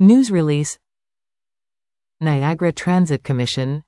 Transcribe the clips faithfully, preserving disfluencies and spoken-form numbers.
News release. Niagara Transit Commission.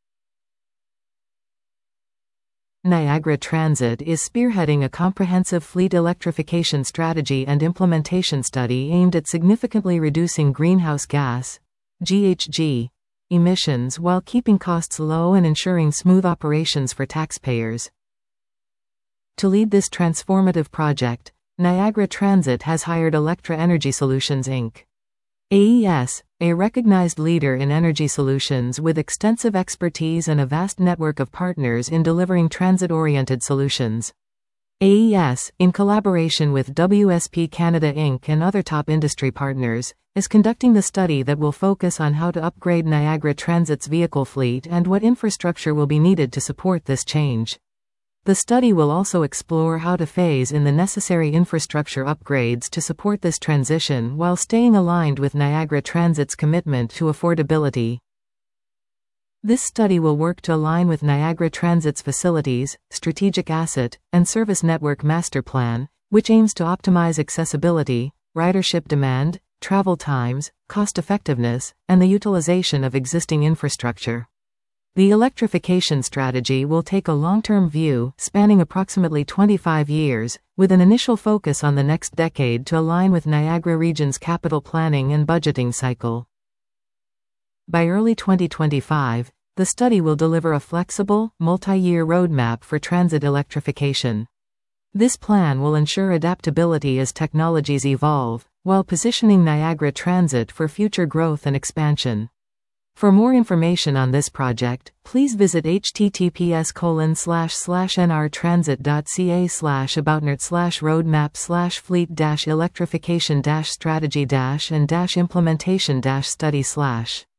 Niagara Transit is spearheading a comprehensive fleet electrification strategy and implementation study aimed at significantly reducing greenhouse gas (G H G) emissions while keeping costs low and ensuring smooth operations for taxpayers. To lead this transformative project, Niagara Transit has hired Electra Energy Solutions Incorporated. A E S, a recognized leader in energy solutions with extensive expertise and a vast network of partners in delivering transit-oriented solutions. A E S, in collaboration with W S P Canada Incorporated and other top industry partners, is conducting the study that will focus on how to upgrade Niagara Transit's vehicle fleet and what infrastructure will be needed to support this change. The study will also explore how to phase in the necessary infrastructure upgrades to support this transition while staying aligned with Niagara Transit's commitment to affordability. This study will work to align with Niagara Transit's Facilities, Strategic Asset, and Service Network Master Plan, which aims to optimize accessibility, ridership demand, travel times, cost-effectiveness, and the utilization of existing infrastructure. The electrification strategy will take a long-term view, spanning approximately twenty-five years, with an initial focus on the next decade to align with Niagara Region's capital planning and budgeting cycle. By early twenty twenty-five, the study will deliver a flexible, multi-year roadmap for transit electrification. This plan will ensure adaptability as technologies evolve, while positioning Niagara Transit for future growth and expansion. For more information on this project, please visit h t t p s colon slash slash n r transit dot c a slash aboutnert slash roadmap slash fleet dash electrification dash strategy dash and dash implementation dash study slash